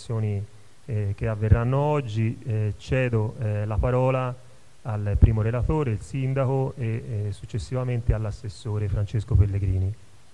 discussioni che avverranno oggi. Cedo la parola al primo relatore, il sindaco, e successivamente all'assessore Francesco Pellegrini.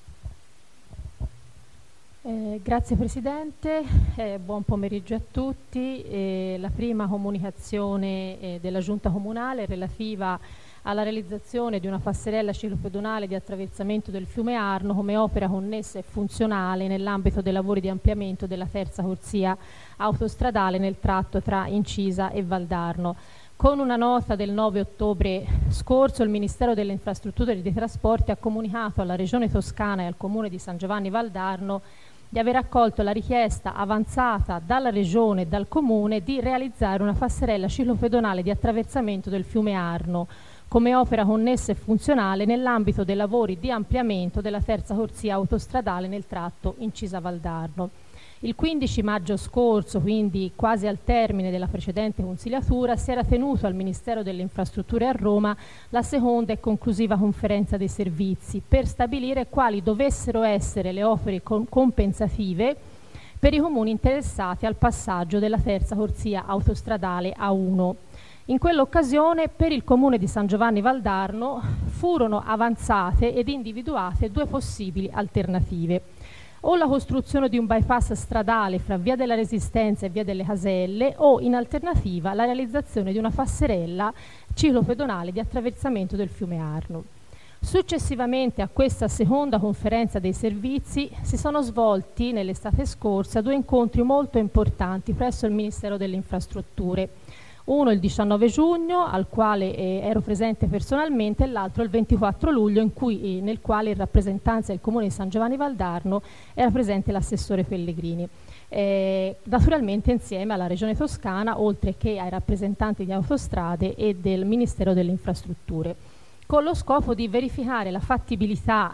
Grazie Presidente, buon pomeriggio a tutti. La prima comunicazione della Giunta Comunale relativa alla realizzazione di una passerella ciclopedonale di attraversamento del fiume Arno come opera connessa e funzionale nell'ambito dei lavori di ampliamento della terza corsia autostradale nel tratto tra Incisa e Valdarno. Con una nota del 9 ottobre scorso, il Ministero delle Infrastrutture e dei Trasporti ha comunicato alla Regione Toscana e al Comune di San Giovanni Valdarno di aver accolto la richiesta avanzata dalla Regione e dal Comune di realizzare una passerella ciclopedonale di attraversamento del fiume Arno come opera connessa e funzionale nell'ambito dei lavori di ampliamento della terza corsia autostradale nel tratto Incisa-Valdarno. Il 15 maggio scorso, quindi quasi al termine della precedente consigliatura, si era tenuto al Ministero delle Infrastrutture a Roma la seconda e conclusiva conferenza dei servizi per stabilire quali dovessero essere le opere compensative per i comuni interessati al passaggio della terza corsia autostradale A1. In quell'occasione per il comune di San Giovanni Valdarno furono avanzate ed individuate due possibili alternative: o la costruzione di un bypass stradale fra Via della Resistenza e Via delle Caselle, o in alternativa la realizzazione di una passerella ciclopedonale di attraversamento del fiume Arno. Successivamente a questa seconda conferenza dei servizi si sono svolti nell'estate scorsa due incontri molto importanti presso il Ministero delle Infrastrutture. Uno il 19 giugno, al quale ero presente personalmente, e l'altro il 24 luglio, nel quale in rappresentanza del Comune di San Giovanni Valdarno era presente l'assessore Pellegrini. Naturalmente insieme alla Regione Toscana, oltre che ai rappresentanti di Autostrade e del Ministero delle Infrastrutture, con lo scopo di verificare la fattibilità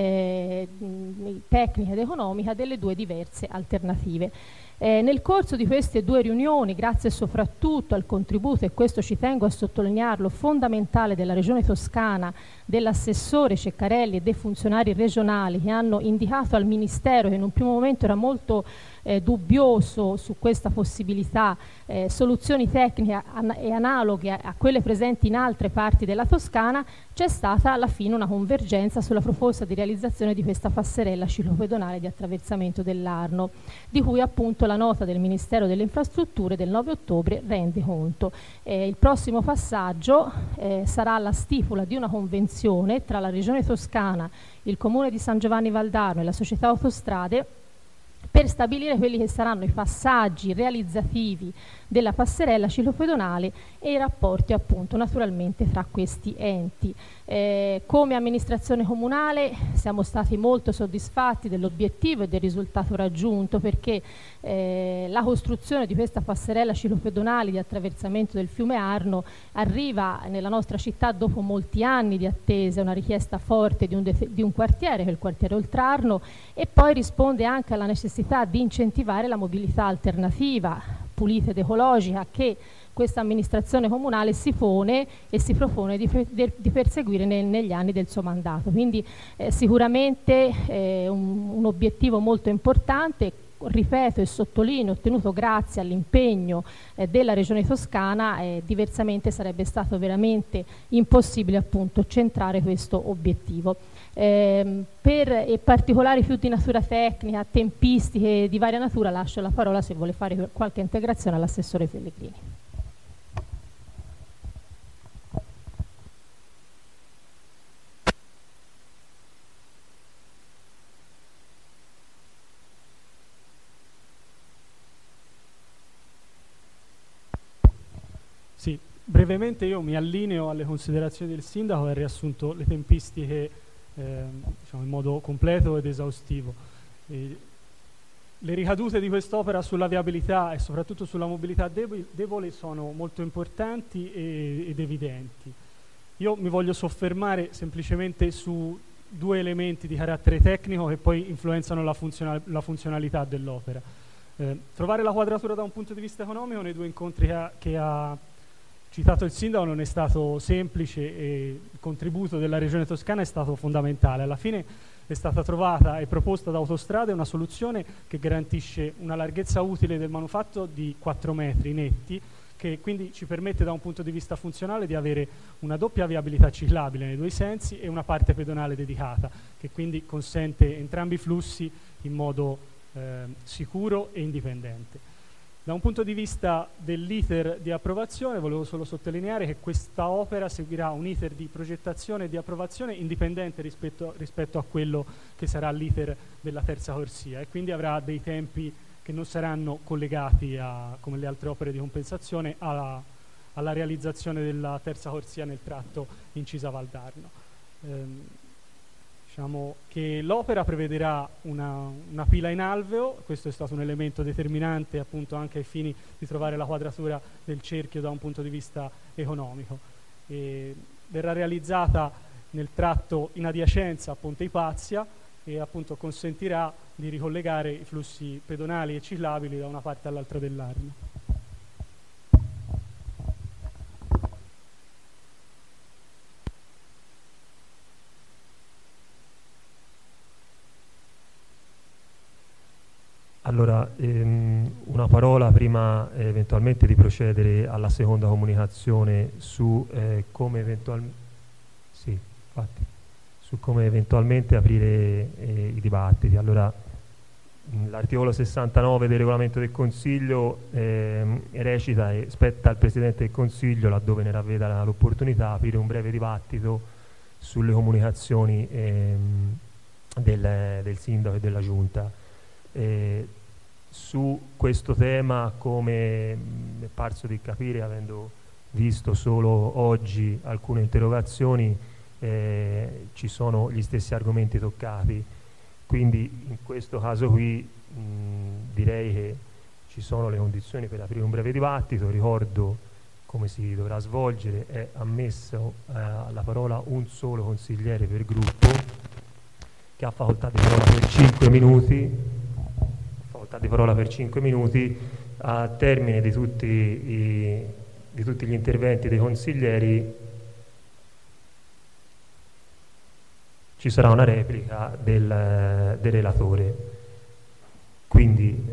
tecnica ed economica delle due diverse alternative. Nel corso di queste due riunioni, grazie soprattutto al contributo, e questo ci tengo a sottolinearlo, fondamentale della Regione Toscana, dell'assessore Ceccarelli e dei funzionari regionali che hanno indicato al Ministero, che in un primo momento era molto dubbioso su questa possibilità, soluzioni tecniche e analoghe a quelle presenti in altre parti della Toscana, c'è stata alla fine una convergenza sulla proposta di realizzazione di questa passerella ciclopedonale di attraversamento dell'Arno, di cui appunto la nota del Ministero delle Infrastrutture del 9 ottobre rende conto. Il prossimo passaggio sarà la stipula di una convenzione tra la Regione Toscana, il Comune di San Giovanni Valdarno e la società Autostrade per stabilire quelli che saranno i passaggi realizzativi della passerella ciclopedonale e i rapporti appunto naturalmente tra questi enti. Come amministrazione comunale siamo stati molto soddisfatti dell'obiettivo e del risultato raggiunto, perché la costruzione di questa passerella ciclopedonale di attraversamento del fiume Arno arriva nella nostra città dopo molti anni di attesa, una richiesta forte di un quartiere, che è il quartiere Oltrarno, e poi risponde anche alla necessità di incentivare la mobilità alternativa, pulita ed ecologica, che questa amministrazione comunale si pone e si propone di perseguire negli anni del suo mandato. Quindi sicuramente un obiettivo molto importante, ripeto e sottolineo, ottenuto grazie all'impegno della Regione Toscana. Diversamente sarebbe stato veramente impossibile appunto centrare questo obiettivo. Per particolari più di natura tecnica, tempistiche di varia natura, lascio la parola, se vuole fare qualche integrazione, all'assessore Pellegrini. Sì, brevemente io mi allineo alle considerazioni del sindaco e ha riassunto le tempistiche diciamo in modo completo ed esaustivo. Le ricadute di quest'opera sulla viabilità e soprattutto sulla mobilità debole sono molto importanti ed evidenti. Io mi voglio soffermare semplicemente su due elementi di carattere tecnico che poi influenzano la funzionalità dell'opera. Trovare la quadratura da un punto di vista economico nei due incontri che ha citato il sindaco non è stato semplice e il contributo della Regione Toscana è stato fondamentale. Alla fine è stata trovata e proposta da Autostrade una soluzione che garantisce una larghezza utile del manufatto di 4 metri netti, che quindi ci permette da un punto di vista funzionale di avere una doppia viabilità ciclabile nei due sensi e una parte pedonale dedicata, che quindi consente entrambi i flussi in modo sicuro e indipendente. Da un punto di vista dell'iter di approvazione, volevo solo sottolineare che questa opera seguirà un iter di progettazione e di approvazione indipendente rispetto a quello che sarà l'iter della terza corsia, e quindi avrà dei tempi che non saranno collegati come le altre opere di compensazione alla realizzazione della terza corsia nel tratto Incisa Valdarno. Diciamo che l'opera prevederà una pila in alveo, questo è stato un elemento determinante appunto anche ai fini di trovare la quadratura del cerchio da un punto di vista economico. E verrà realizzata nel tratto in adiacenza a Ponte Ipazia e appunto consentirà di ricollegare i flussi pedonali e ciclabili da una parte all'altra dell'Arno. Allora, una parola prima eventualmente di procedere alla seconda comunicazione su come eventualmente aprire i dibattiti. Allora, l'articolo 69 del regolamento del Consiglio recita e spetta al Presidente del Consiglio, laddove ne ravveda l'opportunità, aprire un breve dibattito sulle comunicazioni del Sindaco e della Giunta. Su questo tema, come mi è parso di capire avendo visto solo oggi alcune interrogazioni, ci sono gli stessi argomenti toccati, quindi in questo caso qui direi che ci sono le condizioni per aprire un breve dibattito. Ricordo come si dovrà svolgere: è ammesso alla parola un solo consigliere per gruppo, che ha facoltà di parola per 5 minuti. A termine di tutti gli interventi dei consiglieri ci sarà una replica del relatore, quindi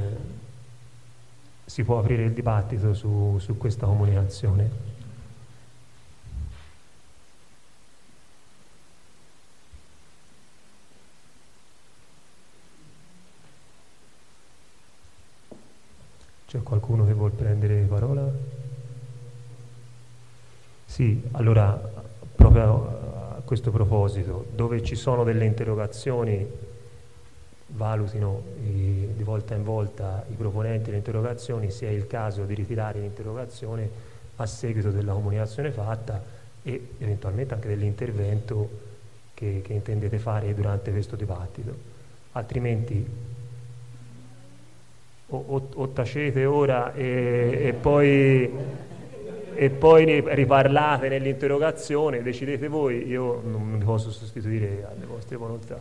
si può aprire il dibattito su questa comunicazione. C'è qualcuno che vuol prendere parola? Sì, allora, proprio a questo proposito, dove ci sono delle interrogazioni, valutino di volta in volta i proponenti delle interrogazioni se è il caso di ritirare l'interrogazione a seguito della comunicazione fatta e eventualmente anche dell'intervento che intendete fare durante questo dibattito. Altrimenti o tacete ora e poi riparlate nell'interrogazione, decidete voi, io non mi posso sostituire alle vostre volontà.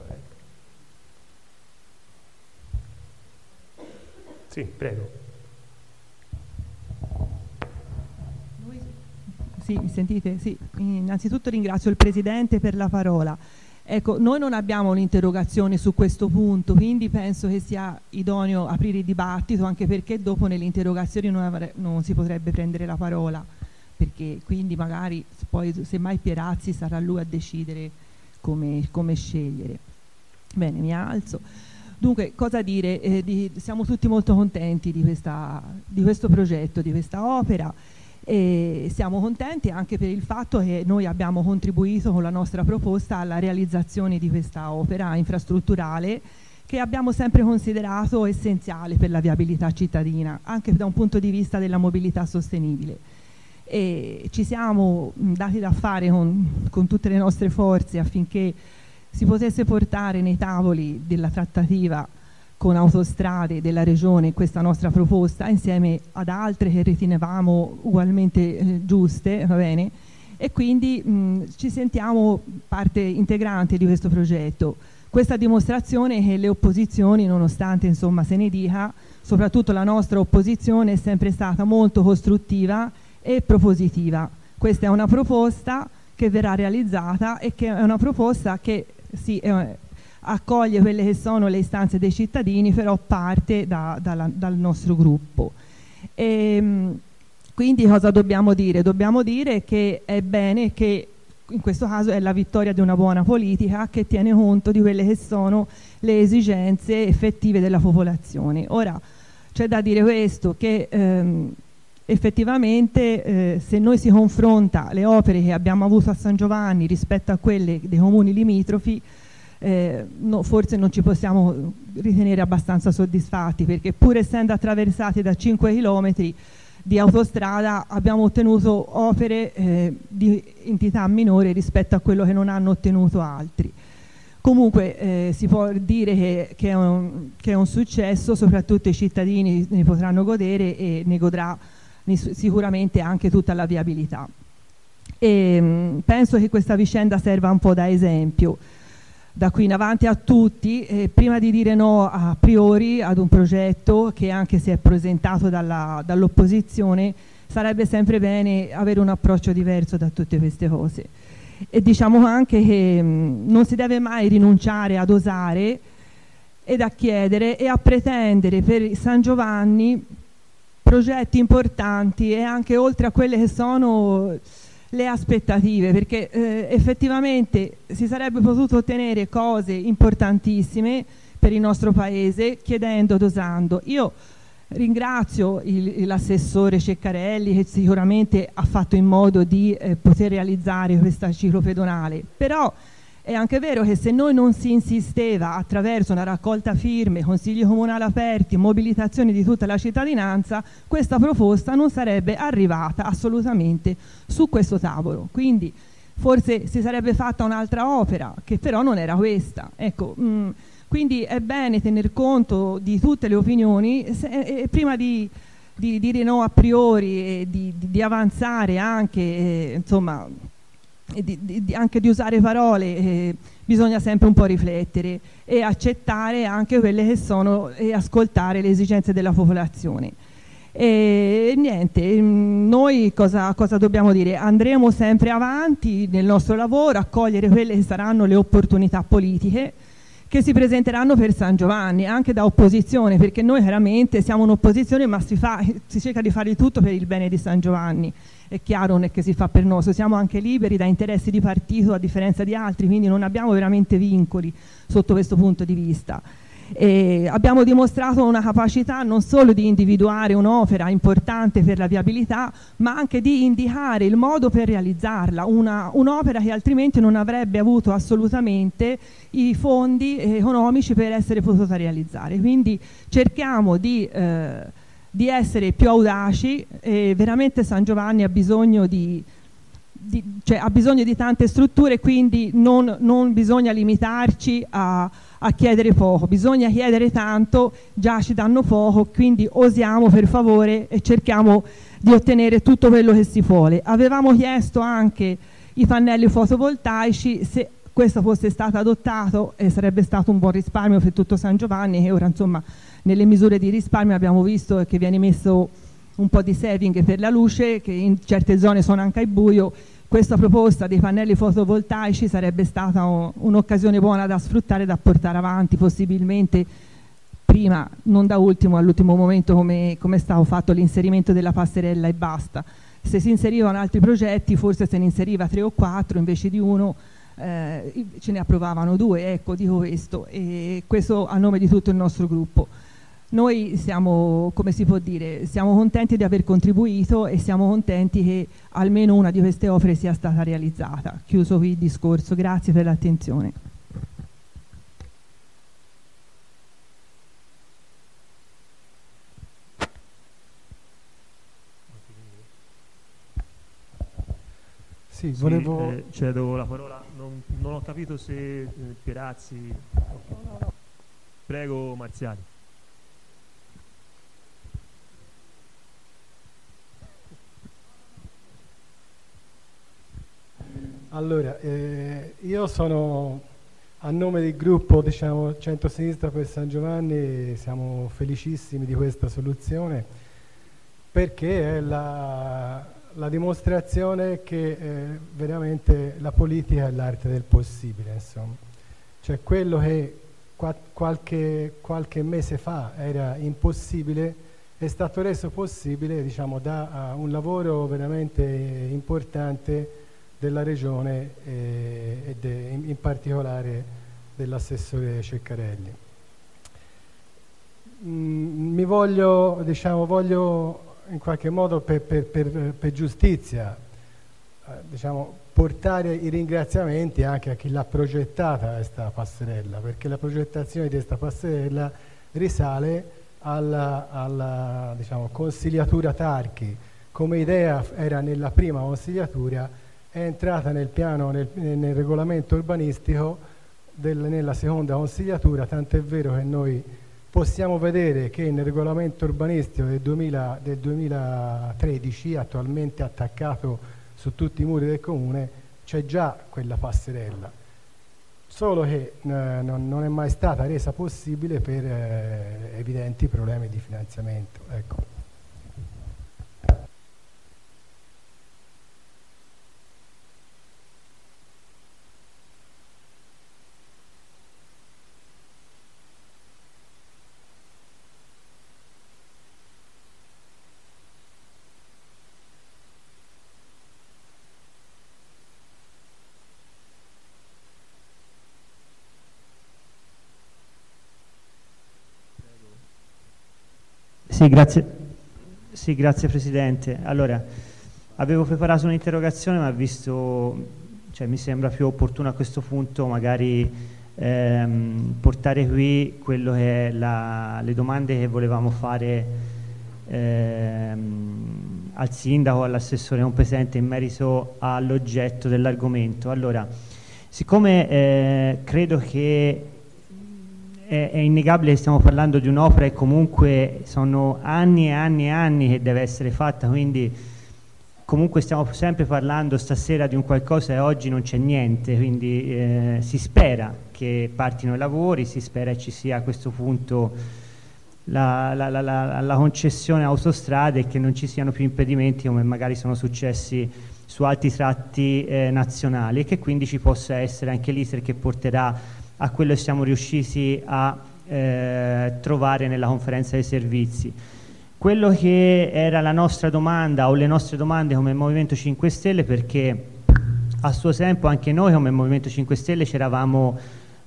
Sì, prego. Sì, mi sentite? Sì. Innanzitutto ringrazio il Presidente per la parola. Ecco, noi non abbiamo un'interrogazione su questo punto, quindi penso che sia idoneo aprire il dibattito, anche perché dopo nelle interrogazioni non si potrebbe prendere la parola, perché quindi magari poi semmai Pierazzi sarà lui a decidere come scegliere. Bene, mi alzo. Dunque, cosa dire? Siamo tutti molto contenti di questo progetto, di questa opera. E siamo contenti anche per il fatto che noi abbiamo contribuito con la nostra proposta alla realizzazione di questa opera infrastrutturale che abbiamo sempre considerato essenziale per la viabilità cittadina, anche da un punto di vista della mobilità sostenibile. E ci siamo dati da fare con tutte le nostre forze affinché si potesse portare nei tavoli della trattativa con Autostrade della Regione questa nostra proposta insieme ad altre che ritenevamo ugualmente giuste, va bene? E quindi ci sentiamo parte integrante di questo progetto. Questa dimostrazione che le opposizioni, nonostante insomma se ne dica, soprattutto la nostra opposizione è sempre stata molto costruttiva e propositiva. Questa è una proposta che verrà realizzata e che è una proposta che accoglie quelle che sono le istanze dei cittadini, però parte dal nostro gruppo. Quindi cosa dobbiamo dire? Dobbiamo dire che è bene che in questo caso è la vittoria di una buona politica che tiene conto di quelle che sono le esigenze effettive della popolazione. Ora c'è da dire questo, che effettivamente se noi si confronta le opere che abbiamo avuto a San Giovanni rispetto a quelle dei comuni limitrofi, forse non ci possiamo ritenere abbastanza soddisfatti, perché pur essendo attraversati da 5 chilometri di autostrada abbiamo ottenuto opere di entità minore rispetto a quello che non hanno ottenuto altri. Comunque si può dire che è un successo, soprattutto i cittadini ne potranno godere e ne godrà sicuramente anche tutta la viabilità. Penso che questa vicenda serva un po' da esempio da qui in avanti a tutti, prima di dire no a priori ad un progetto che anche se è presentato dall'opposizione, sarebbe sempre bene avere un approccio diverso da tutte queste cose. E diciamo anche che non si deve mai rinunciare ad osare ed a chiedere e a pretendere per San Giovanni progetti importanti e anche oltre a quelle che sono le aspettative, perché effettivamente si sarebbe potuto ottenere cose importantissime per il nostro paese chiedendo, dosando. Io ringrazio l'assessore Ceccarelli che sicuramente ha fatto in modo di poter realizzare questa ciclopedonale, però è anche vero che se noi non si insisteva attraverso una raccolta firme, consigli comunali aperti, mobilitazioni di tutta la cittadinanza, questa proposta non sarebbe arrivata assolutamente su questo tavolo. Quindi forse si sarebbe fatta un'altra opera, che però non era questa. Ecco, quindi è bene tener conto di tutte le opinioni e prima di dire no a priori e di avanzare anche, insomma, anche di usare parole, bisogna sempre un po' riflettere e accettare anche quelle che sono e ascoltare le esigenze della popolazione. E niente, noi cosa dobbiamo dire? Andremo sempre avanti nel nostro lavoro a cogliere quelle che saranno le opportunità politiche che si presenteranno per San Giovanni, anche da opposizione, perché noi chiaramente siamo un'opposizione, ma si cerca di fare tutto per il bene di San Giovanni. È chiaro, non è che si fa per noi, siamo anche liberi da interessi di partito a differenza di altri, quindi non abbiamo veramente vincoli sotto questo punto di vista. Abbiamo dimostrato una capacità non solo di individuare un'opera importante per la viabilità, ma anche di indicare il modo per realizzarla, un'opera che altrimenti non avrebbe avuto assolutamente i fondi economici per essere potuta realizzare. Quindi cerchiamo di essere più audaci, e veramente San Giovanni ha bisogno di tante strutture, quindi non bisogna limitarci a chiedere poco, bisogna chiedere tanto, già ci danno poco, quindi osiamo per favore e cerchiamo di ottenere tutto quello che si vuole. Avevamo chiesto anche i pannelli fotovoltaici, se questo fosse stato adottato sarebbe stato un buon risparmio per tutto San Giovanni, che ora insomma nelle misure di risparmio abbiamo visto che viene messo un po' di saving per la luce, che in certe zone sono anche al buio. Questa proposta dei pannelli fotovoltaici sarebbe stata un'occasione buona da sfruttare, da portare avanti, possibilmente prima, non da ultimo, all'ultimo momento come è stato fatto l'inserimento della passerella e basta. Se si inserivano altri progetti forse se ne inseriva 3 o 4 invece di 1, ce ne approvavano 2, ecco, dico questo, e questo a nome di tutto il nostro gruppo. Noi siamo, come si può dire, siamo contenti di aver contribuito e siamo contenti che almeno una di queste opere sia stata realizzata. Chiuso qui il discorso, grazie per l'attenzione. Sì, volevo... cedo la parola, non ho capito se Pierazzi... Okay. Prego Marziali. Allora, io sono a nome del gruppo, diciamo, Centro-Sinistra per San Giovanni, siamo felicissimi di questa soluzione perché è la dimostrazione che veramente la politica è l'arte del possibile, insomma. Cioè quello che qualche mese fa era impossibile è stato reso possibile, diciamo, da un lavoro veramente importante della Regione e in particolare dell'assessore Ceccarelli. Voglio in qualche modo per giustizia portare i ringraziamenti anche a chi l'ha progettata questa passerella, perché la progettazione di questa passerella risale alla consigliatura Tarchi. Come idea era nella prima consigliatura, è entrata nel piano, nel regolamento urbanistico nella seconda consigliatura, tant'è vero che noi possiamo vedere che nel regolamento urbanistico del 2013, attualmente attaccato su tutti i muri del comune, c'è già quella passerella, solo che non è mai stata resa possibile per evidenti problemi di finanziamento. Ecco. Sì, grazie Presidente. Allora, avevo preparato un'interrogazione, ma mi sembra più opportuno a questo punto magari portare qui quello che è le domande che volevamo fare al Sindaco, all'assessore competente in merito all'oggetto dell'argomento. Allora, siccome credo che è innegabile che stiamo parlando di un'opera e comunque sono anni e anni e anni che deve essere fatta, quindi comunque stiamo sempre parlando stasera di un qualcosa e oggi non c'è niente, quindi si spera che partino i lavori, si spera che ci sia a questo punto la concessione autostrade e che non ci siano più impedimenti come magari sono successi su altri tratti nazionali, e che quindi ci possa essere anche l'iter che porterà a quello che siamo riusciti a trovare nella conferenza dei servizi. Quello che era la nostra domanda o le nostre domande come Movimento 5 Stelle, perché a suo tempo anche noi come Movimento 5 Stelle ci eravamo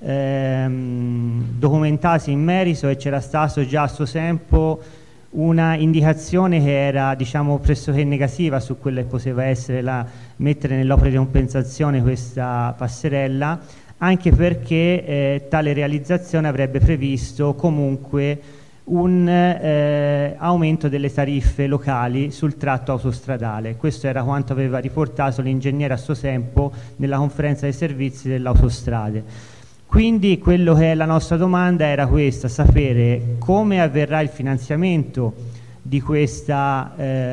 documentati in merito e c'era stato già a suo tempo una indicazione che era, diciamo, pressoché negativa su quello che poteva essere mettere nell'opera di compensazione questa passerella, anche perché tale realizzazione avrebbe previsto comunque un aumento delle tariffe locali sul tratto autostradale. Questo era quanto aveva riportato l'ingegnere a suo tempo nella conferenza dei servizi delle autostrade. Quindi quello che è la nostra domanda era questa: sapere come avverrà il finanziamento di questa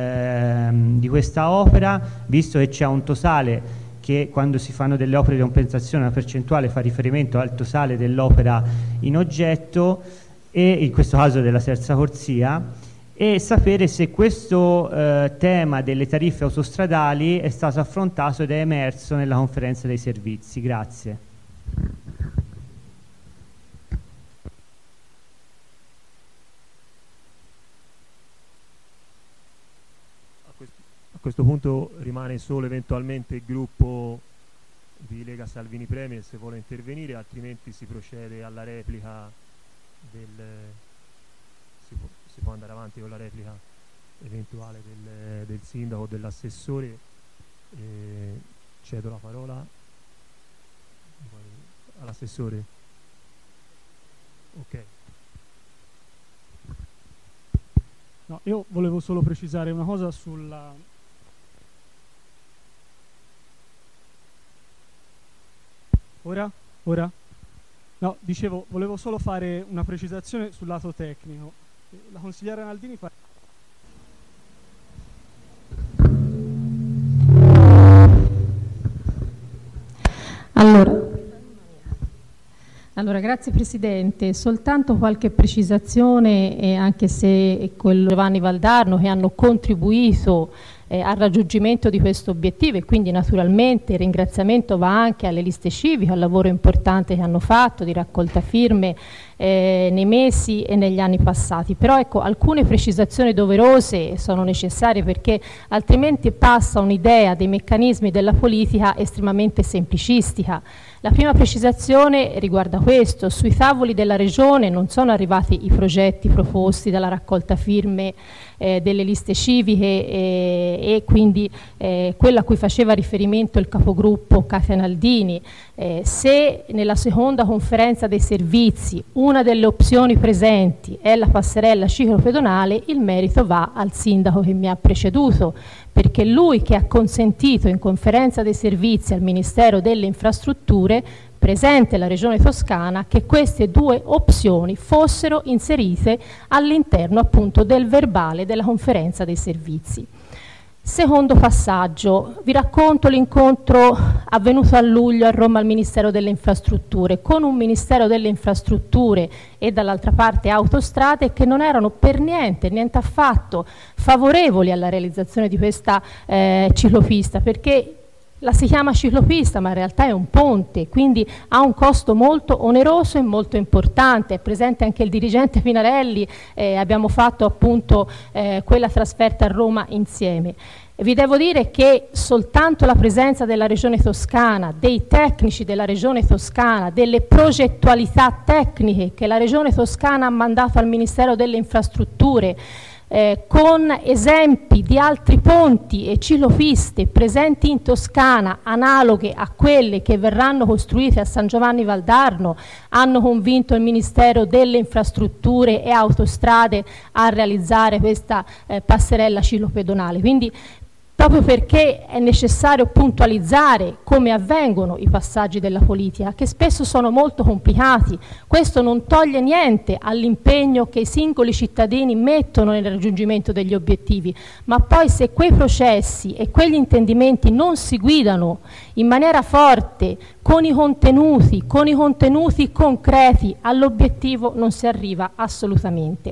opera, visto che c'è un totale che quando si fanno delle opere di compensazione la percentuale fa riferimento al totale dell'opera in oggetto, e in questo caso della terza corsia, e sapere se questo tema delle tariffe autostradali è stato affrontato ed è emerso nella conferenza dei servizi. Grazie. A questo punto rimane solo eventualmente il gruppo di Lega Salvini Premier se vuole intervenire, altrimenti si procede alla replica si può andare avanti con la replica eventuale del sindaco o dell'assessore. Cedo la parola all'assessore. Ok. No, io volevo solo precisare una cosa sulla... Ora? No, dicevo, volevo solo fare una precisazione sul lato tecnico. La consigliera Naldini fa... Allora, grazie Presidente. Soltanto qualche precisazione, anche se quello Giovanni Valdarno, che hanno contribuito al raggiungimento di questo obiettivo, e quindi naturalmente il ringraziamento va anche alle liste civiche, al lavoro importante che hanno fatto di raccolta firme nei mesi e negli anni passati. Però ecco, alcune precisazioni doverose sono necessarie, perché altrimenti passa un'idea dei meccanismi della politica estremamente semplicistica. La prima precisazione riguarda questo: sui tavoli della Regione non sono arrivati i progetti proposti dalla raccolta firme delle liste civiche e quindi quello a cui faceva riferimento il capogruppo Katia Naldini. Se nella seconda conferenza dei servizi una delle opzioni presenti è la passerella ciclopedonale, il merito va al sindaco che mi ha preceduto, perché lui che ha consentito in conferenza dei servizi al Ministero delle Infrastrutture, presente la Regione Toscana, che queste due opzioni fossero inserite all'interno appunto del verbale della conferenza dei servizi. Secondo passaggio, vi racconto l'incontro avvenuto a luglio a Roma al Ministero delle Infrastrutture, con un Ministero delle Infrastrutture e dall'altra parte Autostrade che non erano per niente affatto favorevoli alla realizzazione di questa ciclopista, perché la si chiama ciclopista ma in realtà è un ponte, quindi ha un costo molto oneroso e molto importante. È presente anche il dirigente Pinarelli, abbiamo fatto appunto quella trasferta a Roma insieme. E vi devo dire che soltanto la presenza della Regione Toscana, dei tecnici della Regione Toscana, delle progettualità tecniche che la Regione Toscana ha mandato al Ministero delle Infrastrutture, con esempi di altri ponti e ciclopiste presenti in Toscana analoghe a quelle che verranno costruite a San Giovanni Valdarno, hanno convinto il Ministero delle Infrastrutture e Autostrade a realizzare questa passerella ciclopedonale. Quindi proprio perché è necessario puntualizzare come avvengono i passaggi della politica, che spesso sono molto complicati. Questo non toglie niente all'impegno che i singoli cittadini mettono nel raggiungimento degli obiettivi, ma poi se quei processi e quegli intendimenti non si guidano in maniera forte con i contenuti concreti all'obiettivo, non si arriva assolutamente.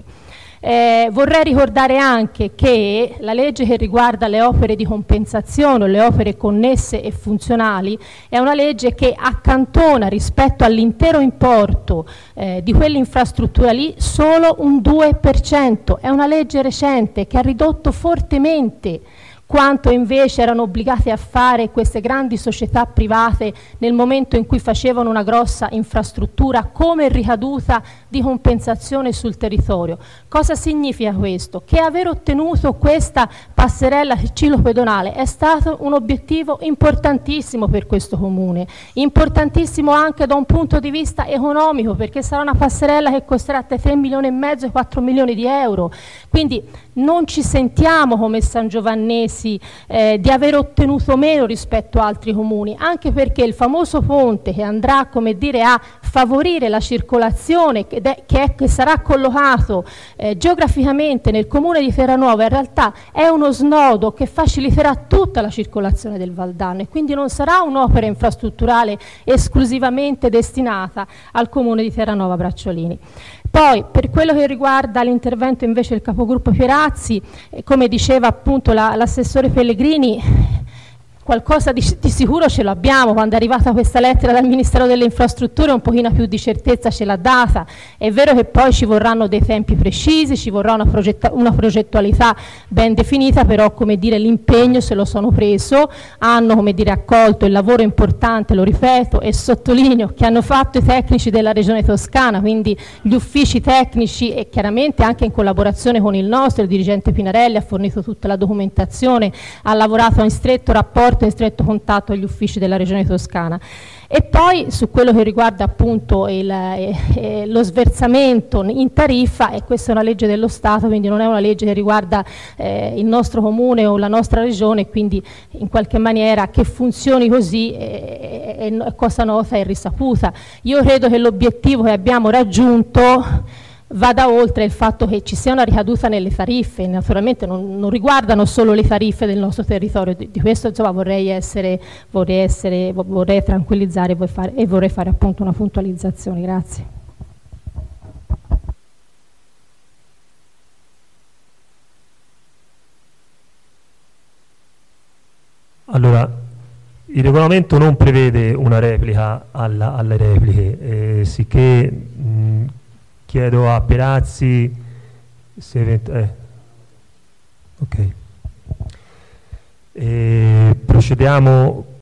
Vorrei ricordare anche che la legge che riguarda le opere di compensazione o le opere connesse e funzionali è una legge che accantona rispetto all'intero importo di quell'infrastruttura lì solo un 2%. È una legge recente che ha ridotto fortemente quanto invece erano obbligate a fare queste grandi società private nel momento in cui facevano una grossa infrastruttura come ricaduta di compensazione sul territorio. Cosa significa questo? Che aver ottenuto questa passerella ciclopedonale è stato un obiettivo importantissimo per questo comune, importantissimo anche da un punto di vista economico, perché sarà una passerella che costerà tra 3,5 milioni e 4 milioni di euro. Quindi non ci sentiamo come sangiovannesi di aver ottenuto meno rispetto a altri comuni, anche perché il famoso ponte che andrà, come dire, a favorire la circolazione, che sarà collocato geograficamente nel comune di Terranova, in realtà è uno snodo che faciliterà tutta la circolazione del Valdarno e quindi non sarà un'opera infrastrutturale esclusivamente destinata al comune di Terranova Bracciolini. Poi, per quello che riguarda l'intervento invece del capogruppo Pierazzi, come diceva appunto l'assessore Pellegrini, qualcosa di sicuro ce l'abbiamo. Quando è arrivata questa lettera dal Ministero delle Infrastrutture un pochino più di certezza ce l'ha data. È vero che poi ci vorranno dei tempi precisi, ci vorrà una progettualità ben definita, però come dire l'impegno se lo sono preso, hanno come dire accolto il lavoro importante, lo ripeto e sottolineo, che hanno fatto i tecnici della Regione Toscana, quindi gli uffici tecnici, e chiaramente anche in collaborazione con il nostro, il dirigente Pinarelli ha fornito tutta la documentazione, ha lavorato in stretto rapporto, in stretto contatto agli uffici della Regione Toscana. E poi su quello che riguarda appunto lo sversamento in tariffa, e questa è una legge dello Stato, quindi non è una legge che riguarda il nostro comune o la nostra regione, quindi in qualche maniera che funzioni così è cosa nota e risaputa. Io credo che l'obiettivo che abbiamo raggiunto vada oltre il fatto che ci sia una ricaduta nelle tariffe. Naturalmente non riguardano solo le tariffe del nostro territorio, di questo insomma vorrei tranquillizzare e vorrei fare appunto una puntualizzazione. Grazie. Allora, il regolamento non prevede una replica alle repliche, sicché chiedo a Perazzi se ok. Procediamo